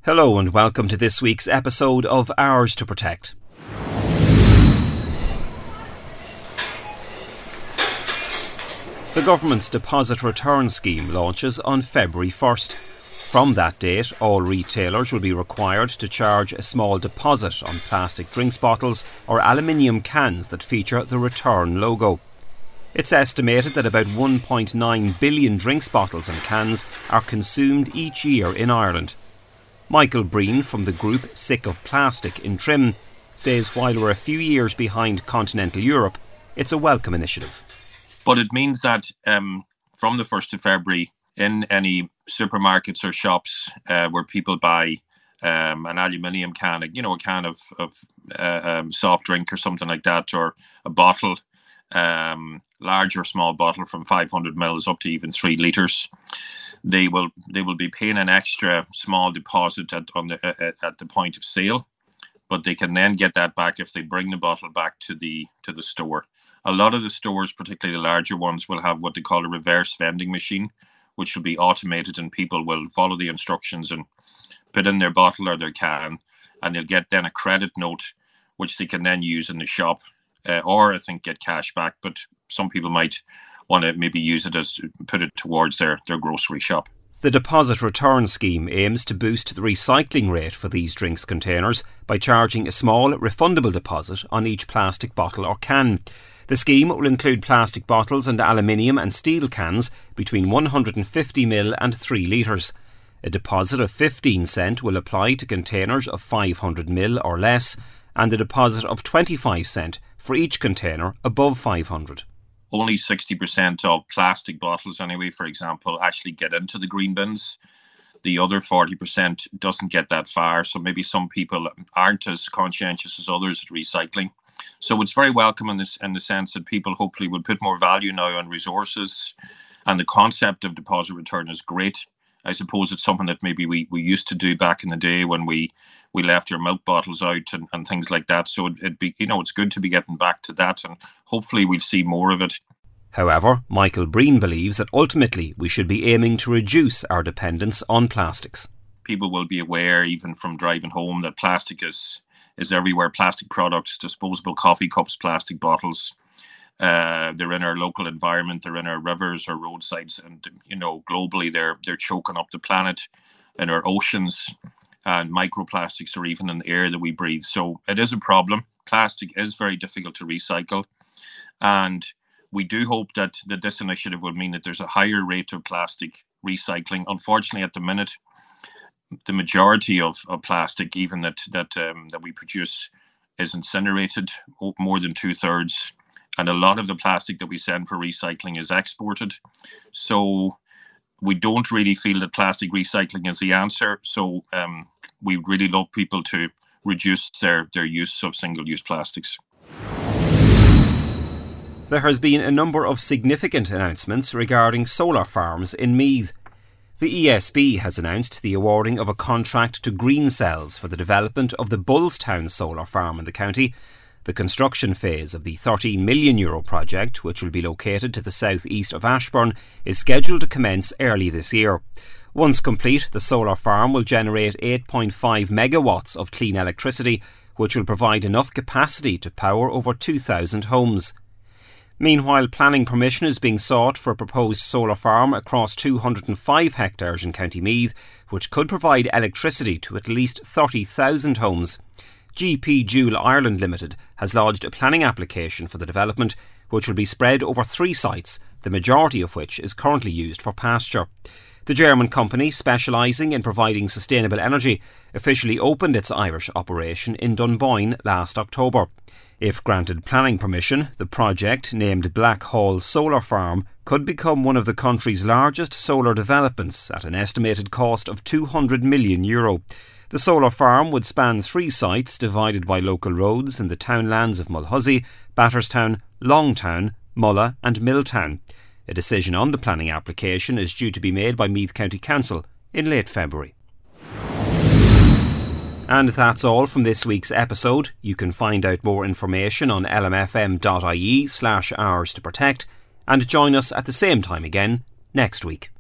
Hello and welcome to this week's episode of Ours to Protect. The government's deposit return scheme launches on February 1st. From that date, all retailers will be required to charge a small deposit on plastic drinks bottles or aluminium cans that feature the return logo. It's estimated that about 1.9 billion drinks bottles and cans are consumed each year in Ireland. Michael Breen from the group Sick of Plastic in Trim says while we're a few years behind continental Europe, it's a welcome initiative. But it means that from the 1st of February, in any supermarkets or shops where people buy an aluminium can, a can of soft drink or something like that, or a bottle, large or small bottle from 500 mils up to even 3 litres, they will be paying an extra small deposit at the point of sale, but they can then get that back if they bring the bottle back to the store. A lot of the stores, particularly the larger ones, will have what they call a reverse vending machine, which will be automated, and people will follow the instructions and put in their bottle or their can, and they'll get then a credit note, which they can then use in the shop, or I think get cash back. But some people might want to maybe use it as put it towards their grocery shop. The deposit return scheme aims to boost the recycling rate for these drinks containers by charging a small refundable deposit on each plastic bottle or can. The scheme will include plastic bottles and aluminium and steel cans between 150ml and 3 litres. A deposit of 15 cent will apply to containers of 500ml or less, and a deposit of 25 cent for each container above 500. Only 60% of plastic bottles, anyway, for example, actually get into the green bins. The other 40% doesn't get that far, so maybe some people aren't as conscientious as others at recycling. So it's very welcome in the sense that people hopefully will put more value now on resources, and the concept of deposit return is great. I suppose it's something that maybe we used to do back in the day when we left our milk bottles out and things like that. So it's good to be getting back to that, and hopefully we'll see more of it. However, Michael Breen believes that ultimately we should be aiming to reduce our dependence on plastics. People will be aware, even from driving home, that plastic is everywhere. Plastic products, disposable coffee cups, plastic bottles. They're in our local environment, they're in our rivers or roadsides, and globally they're choking up the planet, in our oceans, and microplastics are even in the air that we breathe. So it is a problem. Plastic is very difficult to recycle, and we do hope that this initiative will mean that there's a higher rate of plastic recycling. Unfortunately, at the minute, the majority of plastic, even that we produce, is incinerated, more than 2/3. And a lot of the plastic that we send for recycling is exported. So we don't really feel that plastic recycling is the answer. So we really love people to reduce their use of single-use plastics. There has been a number of significant announcements regarding solar farms in Meath. The ESB has announced the awarding of a contract to Greencells for the development of the Bullstown solar farm in the county. The construction phase of the €13 million project, which will be located to the south-east of Ashbourne, is scheduled to commence early this year. Once complete, the solar farm will generate 8.5 megawatts of clean electricity, which will provide enough capacity to power over 2,000 homes. Meanwhile, planning permission is being sought for a proposed solar farm across 205 hectares in County Meath, which could provide electricity to at least 30,000 homes. GP Joule Ireland Limited has lodged a planning application for the development, which will be spread over 3 sites, the majority of which is currently used for pasture. The German company, specialising in providing sustainable energy, officially opened its Irish operation in Dunboyne last October. If granted planning permission, the project, named Black Hall Solar Farm, could become one of the country's largest solar developments at an estimated cost of €200 million. The solar farm would span 3 sites divided by local roads in the townlands of Mulhuzzy, Batterstown, Longtown, Mulla and Milltown. A decision on the planning application is due to be made by Meath County Council in late February. And that's all from this week's episode. You can find out more information on lmfm.ie/hours to protect and join us at the same time again next week.